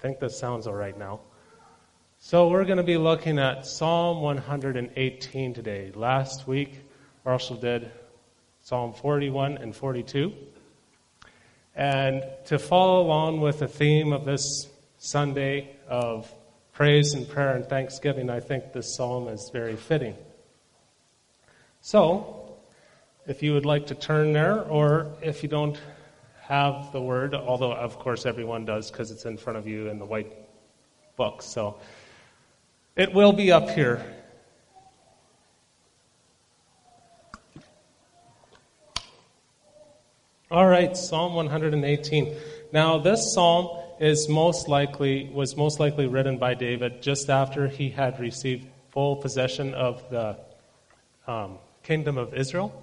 think this sounds all right now. So we're going to be looking at Psalm 118 today. Last week, Marshall did Psalm 41 and 42. And to follow along with the theme of this Sunday of praise and prayer and thanksgiving, I think this psalm is very fitting. So, if you would like to turn there, or if you don't have the word, although of course everyone does because it's in front of you in the white book, so it will be up here. All right, Psalm 118. Now, this psalm was most likely written by David just after he had received full possession of the kingdom of Israel.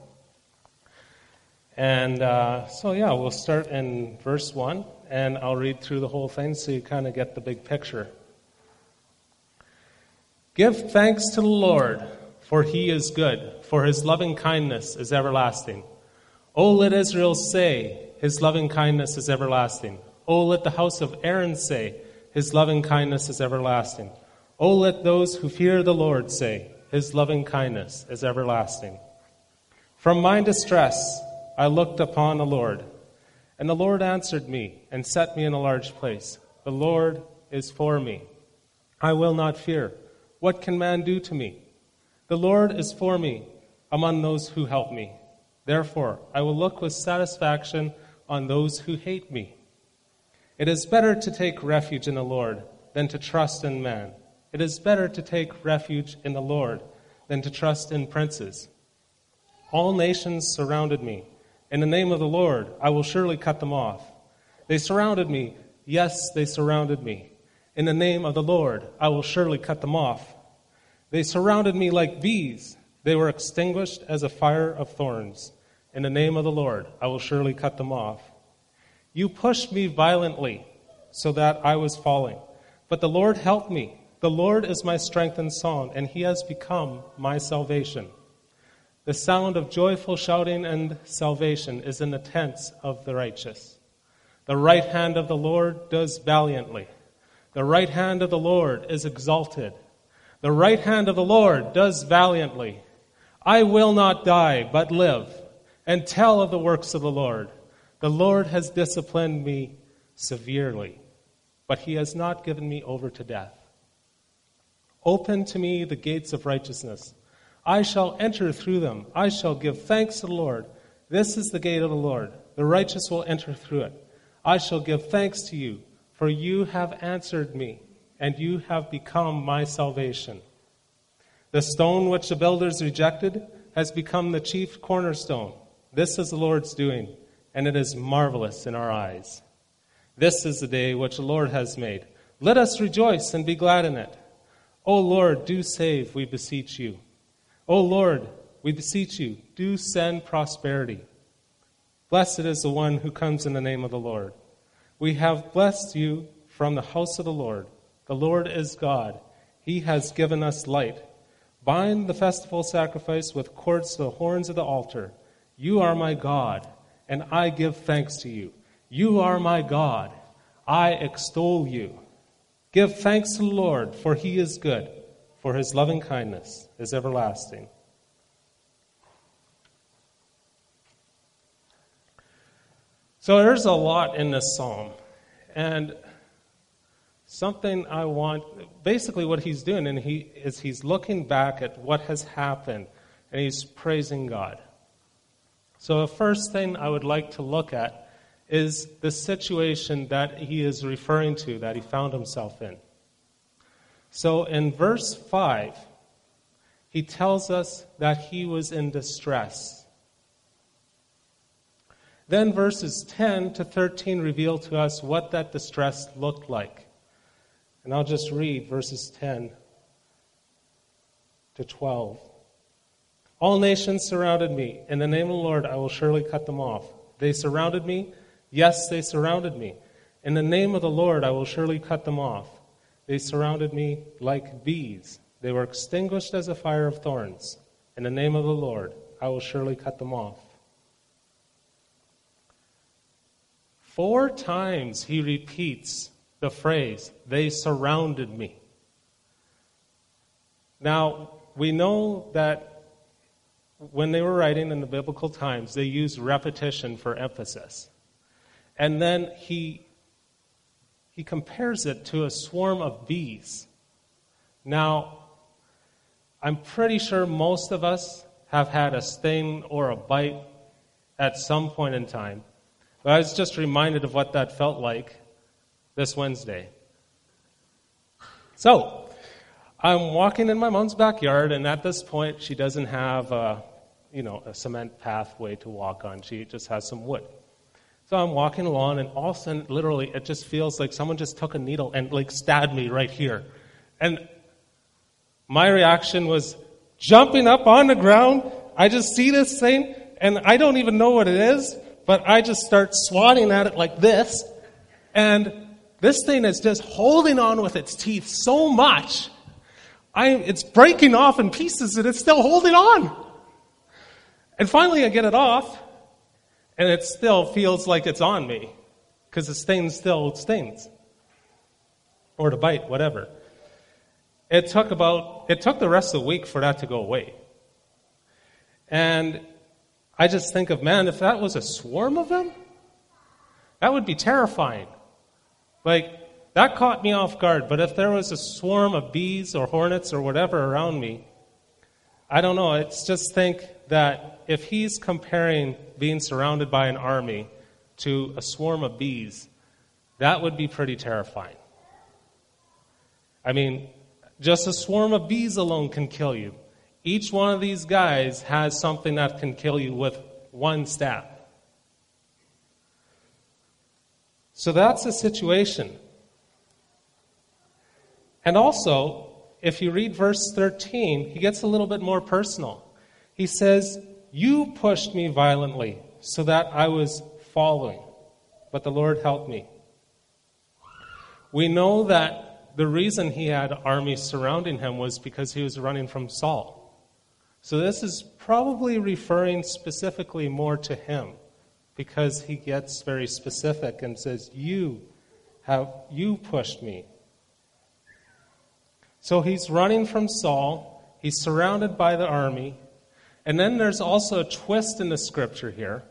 And we'll start in verse 1, and I'll read through the whole thing so you kind of get the big picture. Give thanks to the Lord, for he is good, for his loving kindness is everlasting. O let Israel say, his loving kindness is everlasting. O let the house of Aaron say, his loving kindness is everlasting. O let those who fear the Lord say, his loving kindness is everlasting. From my distress I looked upon the Lord, and the Lord answered me and set me in a large place. The Lord is for me. I will not fear. What can man do to me? The Lord is for me among those who help me. Therefore, I will look with satisfaction on those who hate me. It is better to take refuge in the Lord than to trust in man. It is better to take refuge in the Lord than to trust in princes. All nations surrounded me. In the name of the Lord, I will surely cut them off. They surrounded me. Yes, they surrounded me. In the name of the Lord, I will surely cut them off. They surrounded me like bees. They were extinguished as a fire of thorns. In the name of the Lord, I will surely cut them off. You pushed me violently so that I was falling. But the Lord helped me. The Lord is my strength and song, and he has become my salvation. The sound of joyful shouting and salvation is in the tents of the righteous. The right hand of the Lord does valiantly. The right hand of the Lord is exalted. The right hand of the Lord does valiantly. I will not die, but live, and tell of the works of the Lord. The Lord has disciplined me severely, but he has not given me over to death. Open to me the gates of righteousness. I shall enter through them. I shall give thanks to the Lord. This is the gate of the Lord. The righteous will enter through it. I shall give thanks to you, for you have answered me, and you have become my salvation. The stone which the builders rejected has become the chief cornerstone. This is the Lord's doing, and it is marvelous in our eyes. This is the day which the Lord has made. Let us rejoice and be glad in it. O Lord, do save, we beseech you. O Lord, we beseech you, do send prosperity. Blessed is the one who comes in the name of the Lord. We have blessed you from the house of the Lord. The Lord is God. He has given us light. Bind the festival sacrifice with cords to the horns of the altar. You are my God, and I give thanks to you. You are my God. I extol you. Give thanks to the Lord, for he is good, for his loving kindness is everlasting. So there's a lot in this psalm, and something I want, basically what he's doing, and he's looking back at what has happened, and he's praising God. So the first thing I would like to look at is the situation that he is referring to, that he found himself in. So in verse 5, he tells us that he was in distress. Then verses 10 to 13 reveal to us what that distress looked like. And I'll just read verses 10 to 12. All nations surrounded me. In the name of the Lord, I will surely cut them off. They surrounded me. Yes, they surrounded me. In the name of the Lord, I will surely cut them off. They surrounded me like bees. They were extinguished as a fire of thorns. In the name of the Lord, I will surely cut them off. 4 times he repeats the phrase, "They surrounded me." Now, we know that when they were writing in the biblical times, they used repetition for emphasis. And then he compares it to a swarm of bees. Now, I'm pretty sure most of us have had a sting or a bite at some point in time. But I was just reminded of what that felt like this Wednesday. So, I'm walking in my mom's backyard, and at this point, she doesn't have a cement pathway to walk on. She just has some wood. So I'm walking along, and all of a sudden, literally, it just feels like someone just took a needle and stabbed me right here. And my reaction was jumping up on the ground. I just see this thing, and I don't even know what it is, but I just start swatting at it like this. And this thing is just holding on with its teeth so much. It's breaking off in pieces, and it's still holding on. And finally, I get it off, and it still feels like it's on me, because the sting still stings. Or the bite, whatever. It took the rest of the week for that to go away. And I just think of, man, if that was a swarm of them, that would be terrifying. That caught me off guard. But if there was a swarm of bees or hornets or whatever around me, I don't know. It's just think that if he's comparing being surrounded by an army to a swarm of bees, that would be pretty terrifying. I mean, just a swarm of bees alone can kill you. Each one of these guys has something that can kill you with one stab. So that's the situation. And also, if you read verse 13, he gets a little bit more personal. He says, "You pushed me violently so that I was falling, but the Lord helped me." We know that the reason he had armies surrounding him was because he was running from Saul. So this is probably referring specifically more to him, because he gets very specific and says, you pushed me. So he's running from Saul, he's surrounded by the army, and then there's also a twist in the scripture here.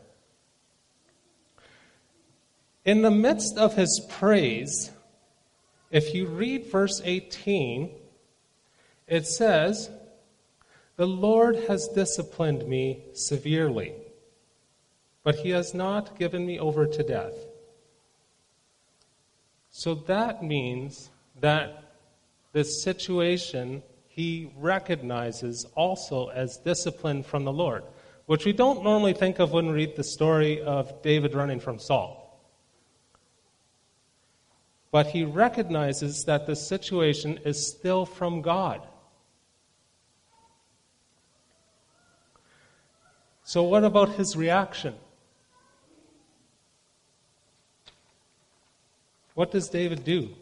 In the midst of his praise, if you read verse 18, it says, "The Lord has disciplined me severely, but he has not given me over to death." So that means that this situation he recognizes also as discipline from the Lord, which we don't normally think of when we read the story of David running from Saul. But he recognizes that the situation is still from God. So what about his reaction? What does David do?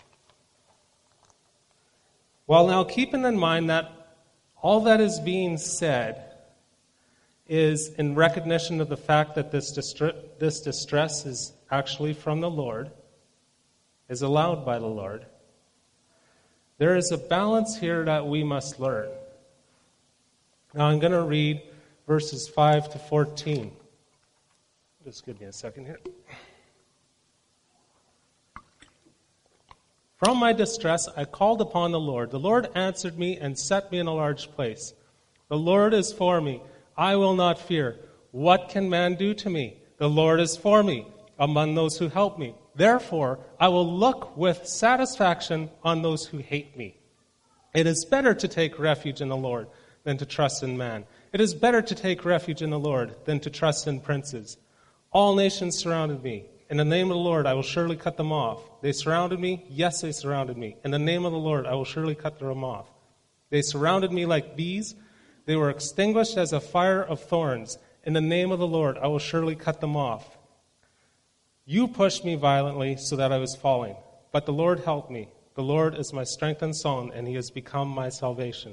Well, now keeping in mind that all that is being said is in recognition of the fact that this distress is actually from the Lord, is allowed by the Lord, there is a balance here that we must learn. Now I'm going to read verses 5 to 14. Just give me a second here. "From my distress I called upon the Lord. The Lord answered me and set me in a large place. The Lord is for me. I will not fear. What can man do to me? The Lord is for me among those who help me. Therefore, I will look with satisfaction on those who hate me. It is better to take refuge in the Lord than to trust in man. It is better to take refuge in the Lord than to trust in princes. All nations surrounded me. In the name of the Lord, I will surely cut them off. They surrounded me. Yes, they surrounded me. In the name of the Lord, I will surely cut them off. They surrounded me like bees. They were extinguished as a fire of thorns. In the name of the Lord, I will surely cut them off. You pushed me violently so that I was falling. But the Lord helped me. The Lord is my strength and song, and he has become my salvation."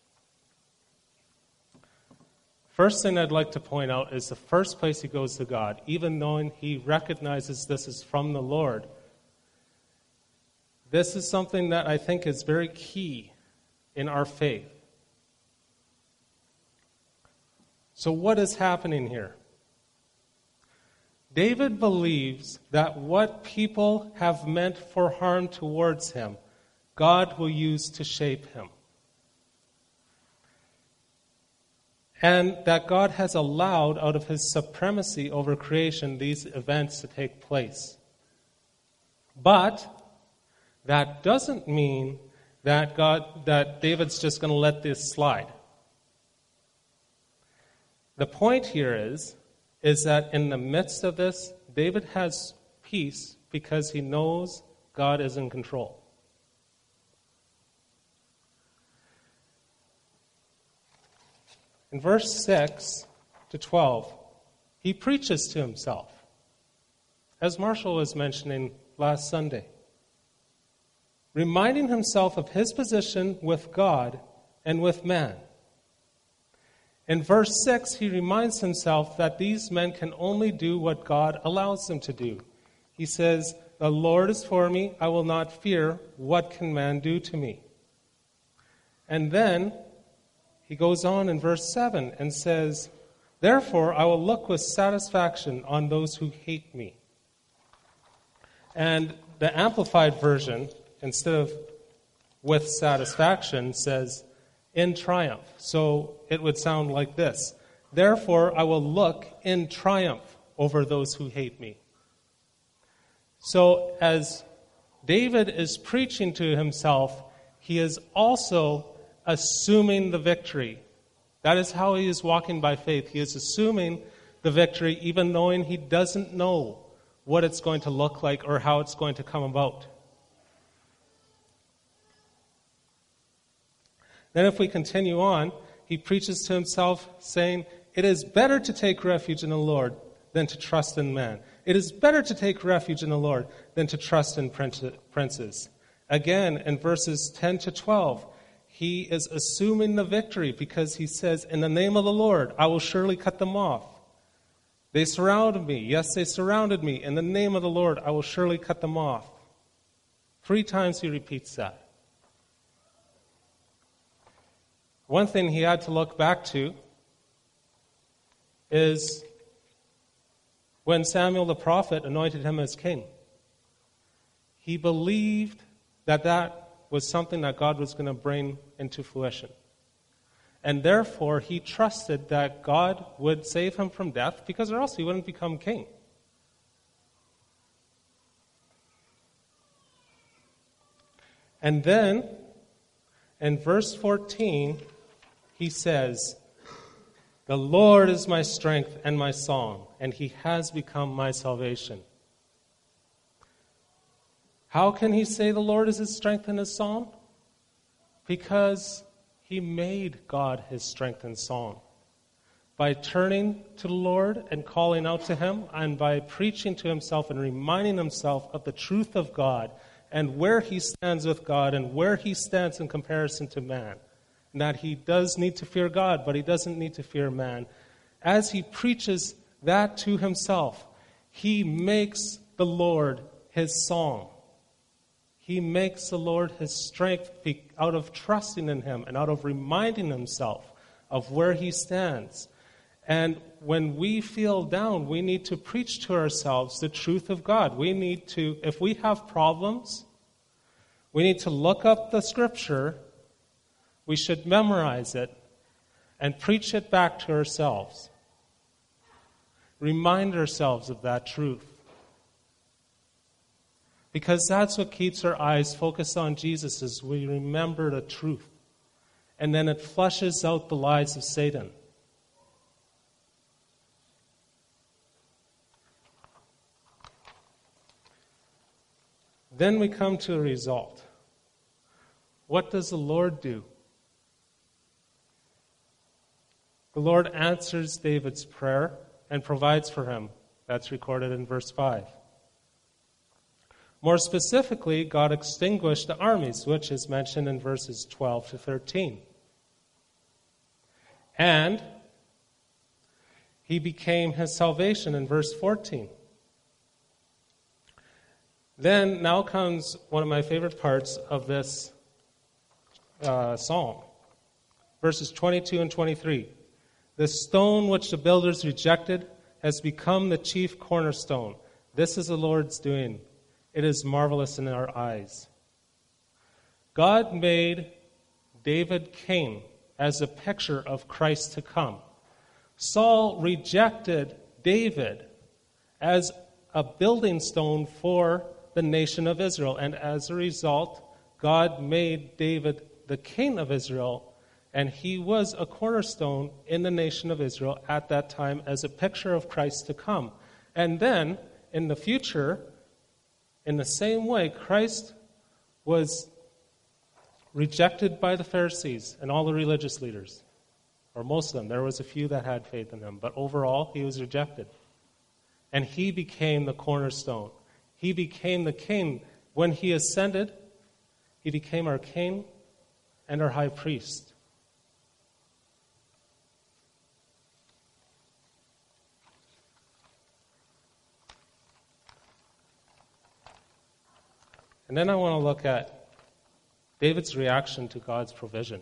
First thing I'd like to point out is the first place he goes to God, even knowing he recognizes this is from the Lord. This is something that I think is very key in our faith. So what is happening here? David believes that what people have meant for harm towards him, God will use to shape him. And that God has allowed, out of his supremacy over creation, these events to take place. But that doesn't mean that David's just going to let this slide. The point here is that in the midst of this, David has peace because he knows God is in control. In verse 6 to 12, he preaches to himself, as Marshall was mentioning last Sunday, reminding himself of his position with God and with man. In verse 6, he reminds himself that these men can only do what God allows them to do. He says, "The Lord is for me, I will not fear. What can man do to me?" And then he goes on in verse 7 and says, "Therefore I will look with satisfaction on those who hate me." And the Amplified Version, instead of with satisfaction, says, "in triumph." So it would sound like this: "Therefore I will look in triumph over those who hate me." So as David is preaching to himself, he is also assuming the victory. That is how he is walking by faith. He is assuming the victory, even knowing he doesn't know what it's going to look like or how it's going to come about. Then if we continue on, he preaches to himself saying, "It is better to take refuge in the Lord than to trust in man. It is better to take refuge in the Lord than to trust in princes." Again, in verses 10 to 12, he is assuming the victory because he says, "In the name of the Lord, I will surely cut them off. They surrounded me. Yes, they surrounded me. In the name of the Lord, I will surely cut them off." 3 times he repeats that. One thing he had to look back to is when Samuel the prophet anointed him as king. He believed that was something that God was going to bring into fruition. And therefore, he trusted that God would save him from death, because or else he wouldn't become king. And then, in verse 14, he says, "The Lord is my strength and my song, and he has become my salvation." How can he say the Lord is his strength and his song? Because he made God his strength and song. By turning to the Lord and calling out to him, and by preaching to himself and reminding himself of the truth of God and where he stands with God and where he stands in comparison to man, and that he does need to fear God, but he doesn't need to fear man. As he preaches that to himself, he makes the Lord his song. He makes the Lord his strength out of trusting in him and out of reminding himself of where he stands. And when we feel down, we need to preach to ourselves the truth of God. We need to, if we have problems, we need to look up the scripture, we should memorize it, and preach it back to ourselves. Remind ourselves of that truth. Because that's what keeps our eyes focused on Jesus, is we remember the truth. And then it flushes out the lies of Satan. Then we come to a result. What does the Lord do? The Lord answers David's prayer and provides for him. That's recorded in verse 5. More specifically, God extinguished the armies, which is mentioned in verses 12 to 13. And he became his salvation in verse 14. Then now comes one of my favorite parts of this psalm. Verses 22 and 23. The stone which the builders rejected has become the chief cornerstone. This is the Lord's doing. It is marvelous in our eyes. God made David king as a picture of Christ to come. Saul rejected David as a building stone for the nation of Israel. And as a result, God made David the king of Israel, and he was a cornerstone in the nation of Israel at that time as a picture of Christ to come. And then, in the future, in the same way, Christ was rejected by the Pharisees and all the religious leaders, or most of them. There was a few that had faith in him, but overall, he was rejected. And he became the cornerstone. He became the king. When he ascended, he became our king and our high priest. And then I want to look at David's reaction to God's provision.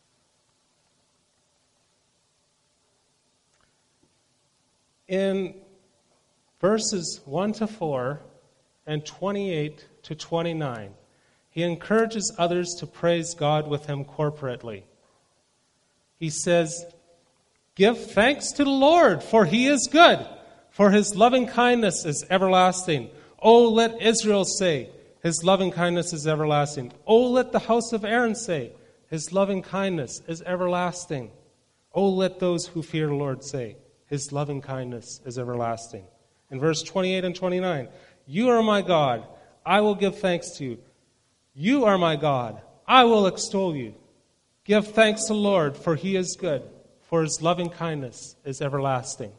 In verses 1 to 4 and 28 to 29, he encourages others to praise God with him corporately. He says, "Give thanks to the Lord, for he is good, for his loving kindness is everlasting. Oh, let Israel say, his loving kindness is everlasting. Oh, let the house of Aaron say, his loving kindness is everlasting. Oh, let those who fear the Lord say, his loving kindness is everlasting." In verse 28 and 29, "You are my God, I will give thanks to you. You are my God, I will extol you. Give thanks to the Lord, for he is good, for his loving kindness is everlasting."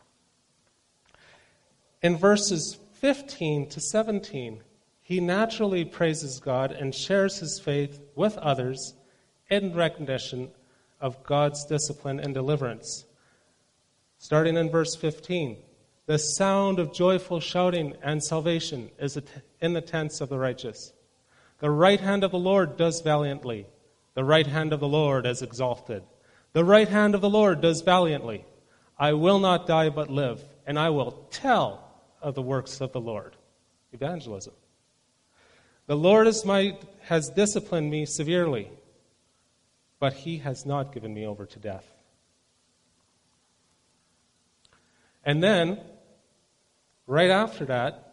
In verses 15 to 17, he naturally praises God and shares his faith with others in recognition of God's discipline and deliverance. Starting in verse 15, "The sound of joyful shouting and salvation is in the tents of the righteous. The right hand of the Lord does valiantly. The right hand of the Lord is exalted. The right hand of the Lord does valiantly. I will not die but live, and I will tell of the works of the Lord." Evangelism. "The Lord has disciplined me severely, but he has not given me over to death." And then, right after that,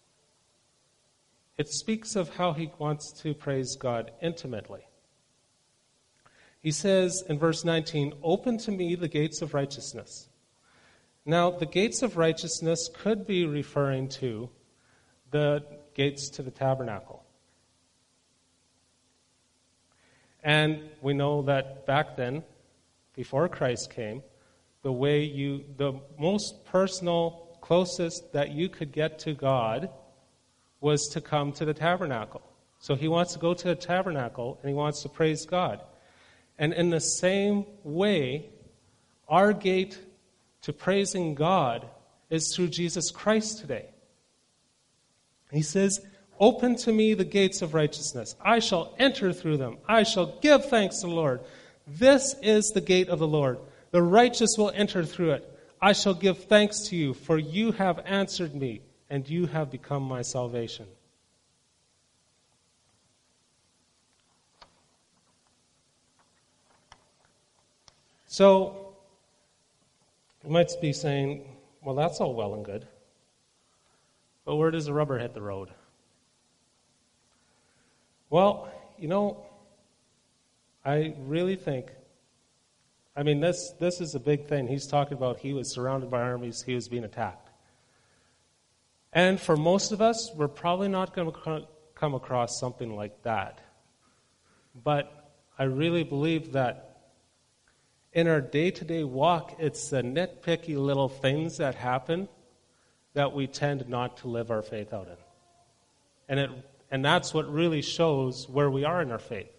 it speaks of how he wants to praise God intimately. He says in verse 19, "Open to me the gates of righteousness." Now, the gates of righteousness could be referring to the gates to the tabernacle. And we know that back then, before Christ came, the most personal, closest that you could get to God was to come to the tabernacle. So he wants to go to the tabernacle and he wants to praise God. And in the same way, our gate to praising God is through Jesus Christ today. He says, "Open to me the gates of righteousness. I shall enter through them. I shall give thanks to the Lord. This is the gate of the Lord. The righteous will enter through it. I shall give thanks to you, for you have answered me, and you have become my salvation." So, you might be saying, well, that's all well and good, but where does the rubber hit the road? Well, I really think, this is a big thing. He's talking about he was surrounded by armies, he was being attacked. And for most of us, we're probably not going to come across something like that. But I really believe that in our day-to-day walk, it's the nitpicky little things that happen that we tend not to live our faith out in. And that's what really shows where we are in our faith.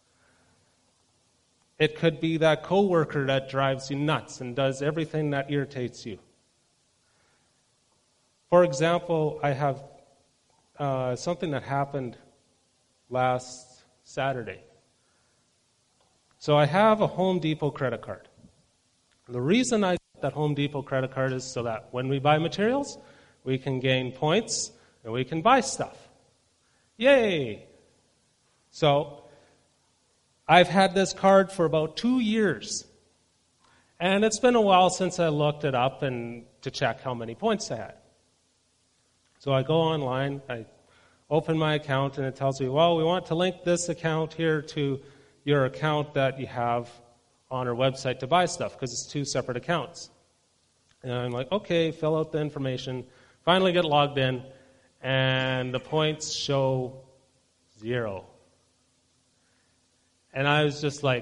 It could be that coworker that drives you nuts and does everything that irritates you. For example, I have something that happened last Saturday. So I have a Home Depot credit card. The reason I got that Home Depot credit card is so that when we buy materials, we can gain points and we can buy stuff. Yay! So I've had this card for about 2 years. And it's been a while since I looked it up and to check how many points I had. So I go online, I open my account, and it tells me, well, we want to link this account here to your account that you have on our website to buy stuff, because it's 2 separate accounts. And I'm like, okay, fill out the information, finally get logged in, and the points show 0. And I was just like,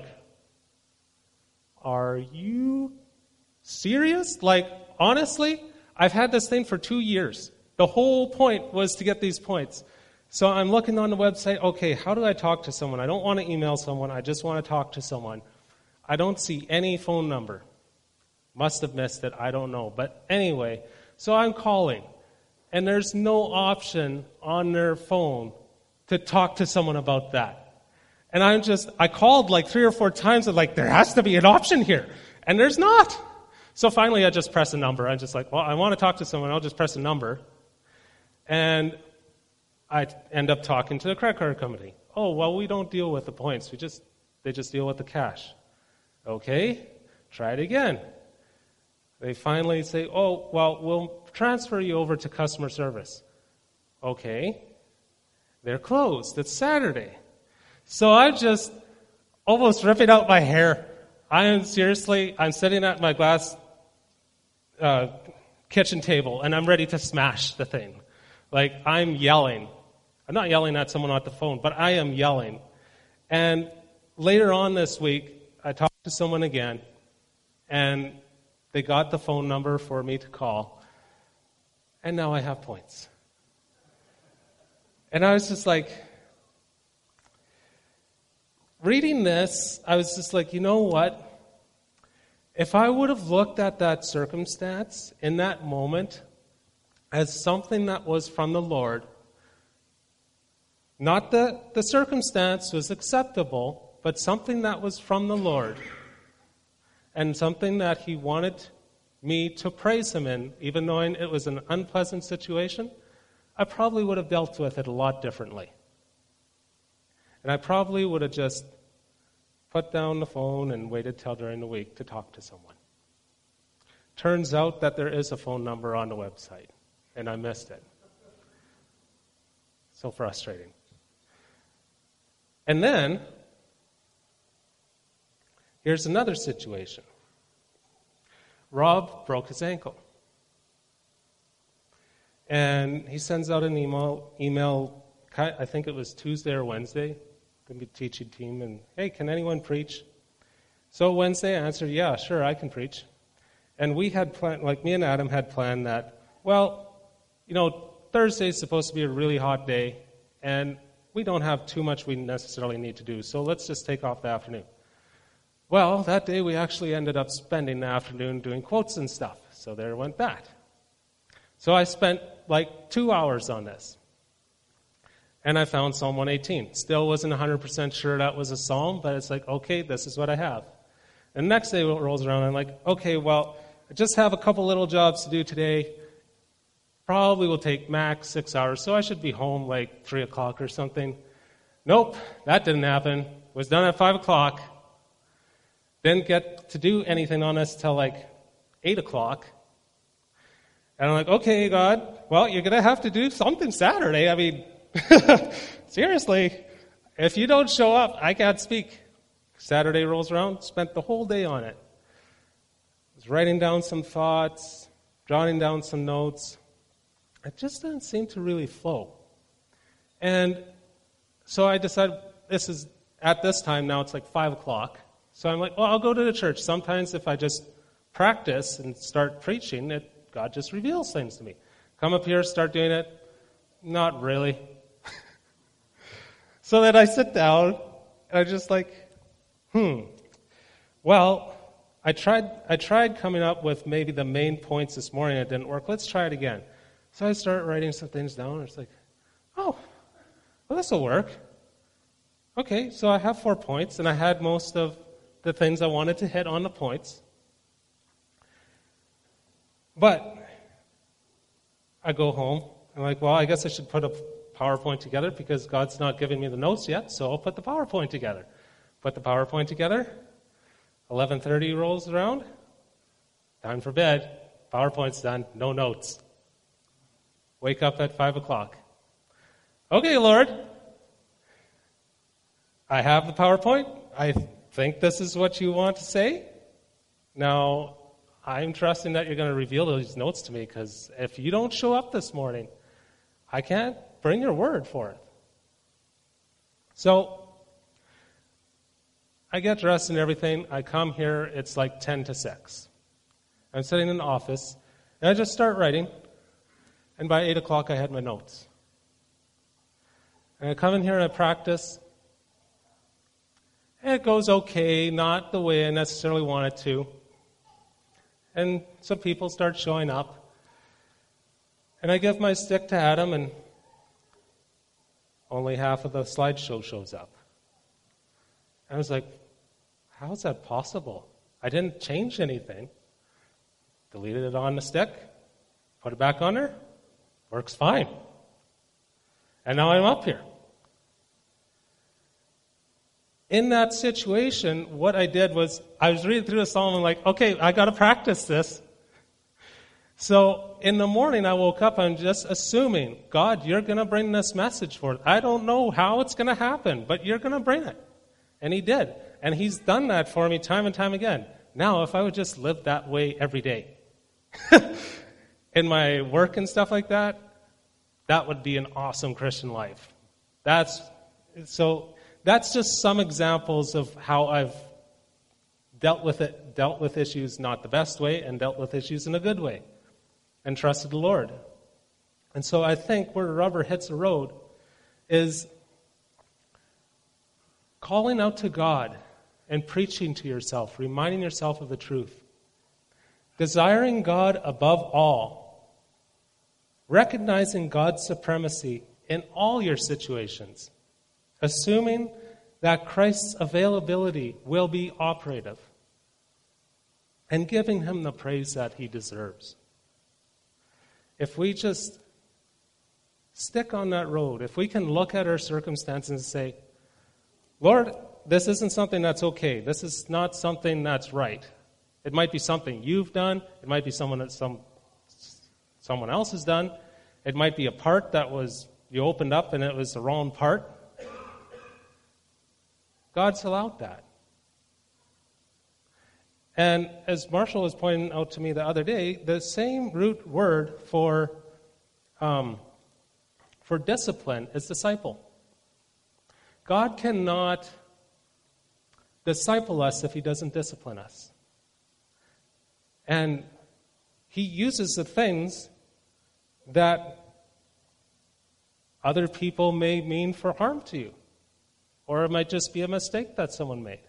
are you serious? Like, honestly, I've had this thing for 2 years. The whole point was to get these points. So I'm looking on the website, okay, how do I talk to someone? I don't want to email someone, I just want to talk to someone. I don't see any phone number. Must have missed it, I don't know. But anyway, so I'm calling, and there's no option on their phone to talk to someone about that. And I called like 3 or 4 times, and like, there has to be an option here. And there's not. So finally I just press a number. I'm just like, well, I want to talk to someone, I'll just press a number. And I end up talking to the credit card company. Oh, well, we don't deal with the points. They just deal with the cash. Okay, try it again. They finally say, oh, well, we'll transfer you over to customer service. Okay, they're closed. It's Saturday. So I'm just almost ripping out my hair. I'm sitting at my glass kitchen table, and I'm ready to smash the thing. Like, I'm yelling. I'm not yelling at someone on the phone, but I am yelling. And later on this week, I talked to someone again, and they got the phone number for me to call, and now I have points. And I was just like, reading this, I was just like, you know what? If I would have looked at that circumstance in that moment as something that was from the Lord, not that the circumstance was acceptable, but something that was from the Lord, and something that He wanted me to praise Him in, even though it was an unpleasant situation, I probably would have dealt with it a lot differently. And I probably would have just put down the phone and waited till during the week to talk to someone. Turns out that there is a phone number on the website, and I missed it. So frustrating. And then, here's another situation. Rob broke his ankle. And he sends out an email, I think it was Tuesday or Wednesday, going to be teaching team, and, hey, can anyone preach? So Wednesday I answered, yeah, sure, I can preach. And we had planned, like me and Adam had planned that, well, Thursday's supposed to be a really hot day, and we don't have too much we necessarily need to do, so let's just take off the afternoon. Well, that day we actually ended up spending the afternoon doing quotes and stuff, so there went that. So I spent like 2 hours on this. And I found Psalm 118. Still wasn't 100% sure that was a psalm, but it's like, okay, this is what I have. And the next day it rolls around, and I'm like, okay, well, I just have a couple little jobs to do today. Probably will take max 6 hours, so I should be home like 3 o'clock or something. Nope, that didn't happen. Was done at 5 o'clock. Didn't get to do anything on this till like 8 o'clock. And I'm like, okay, God, well, you're going to have to do something Saturday. I mean, seriously, if you don't show up, I can't speak. Saturday rolls around, spent the whole day on it. Was writing down some thoughts, jotting down some notes. It just didn't seem to really flow. And so I decided at this time now it's like 5 o'clock. So I'm like, well, I'll go to the church. Sometimes if I just practice and start preaching, God just reveals things to me. Come up here, start doing it. Not really. So then I sit down, and I'm just like, well, I tried coming up with maybe the main points this morning. It didn't work. Let's try it again. So I start writing some things down. It's like, oh, well, this will work. Okay, so I have 4 points, and I had most of the things I wanted to hit on the points. But I go home, I'm like, well, I guess I should put a PowerPoint together because God's not giving me the notes yet, so I'll put the PowerPoint together. Put the PowerPoint together. 11:30 rolls around. Time for bed. PowerPoint's done. No notes. Wake up at 5 o'clock. Okay, Lord. I have the PowerPoint. I think this is what you want to say. Now, I'm trusting that you're going to reveal those notes to me, because if you don't show up this morning, I can't bring your word forth. So, I get dressed and everything. I come here. It's like 10 to 6. I'm sitting in the office, and I just start writing. And by 8 o'clock, I had my notes. And I come in here and I practice. And it goes okay, not the way I necessarily want it to. And some people start showing up. And I give my stick to Adam, and only half of the slideshow shows up. And I was like, how is that possible? I didn't change anything. Deleted it on the stick, put it back on there, works fine. And now I'm up here. In that situation, what I did was, I was reading through the psalm and I'm like, okay, I got to practice this. So in the morning I woke up, I'm just assuming, God, you're going to bring this message forth. I don't know how it's going to happen, but you're going to bring it. And he did. And he's done that for me time and time again. Now, if I would just live that way every day, in my work and stuff like that, that would be an awesome Christian life. That's just some examples of how I've dealt with issues not the best way, and dealt with issues in a good way, and trusted the Lord. And so I think where the rubber hits the road is calling out to God and preaching to yourself, reminding yourself of the truth. Desiring God above all, recognizing God's supremacy in all your situations, assuming that Christ's availability will be operative, and giving him the praise that he deserves. If we just stick on that road, if we can look at our circumstances and say, Lord, this isn't something that's okay. This is not something that's right. It might be something you've done. It might be someone else has done. It might be a part that you opened up and it was the wrong part. God's allowed that. And as Marshall was pointing out to me the other day, the same root word for discipline is disciple. God cannot disciple us if he doesn't discipline us. And he uses the things that other people may mean for harm to you. Or it might just be a mistake that someone made.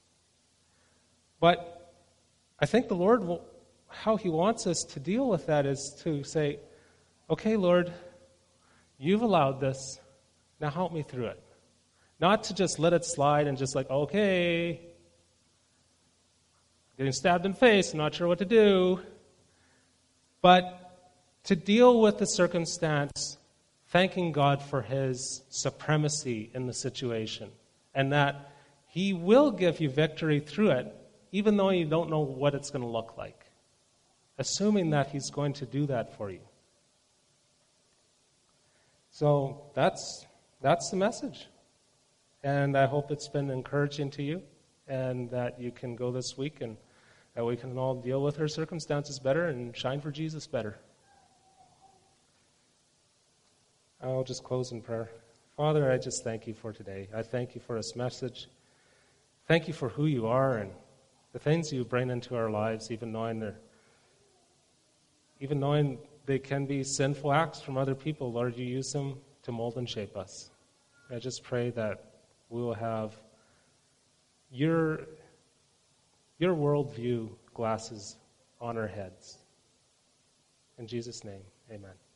But I think the Lord, how he wants us to deal with that is to say, okay, Lord, you've allowed this. Now help me through it. Not to just let it slide and just like, okay, getting stabbed in the face, I'm not sure what to do. But to deal with the circumstance, thanking God for his supremacy in the situation, and that he will give you victory through it, even though you don't know what it's going to look like. Assuming that he's going to do that for you. So that's the message. And I hope it's been encouraging to you, and that you can go this week and that we can all deal with our circumstances better and shine for Jesus better. I'll just close in prayer. Father, I just thank you for today. I thank you for this message. Thank you for who you are and the things you bring into our lives, even knowing they can be sinful acts from other people. Lord, you use them to mold and shape us. I just pray that we will have your worldview glasses on our heads. In Jesus' name, amen.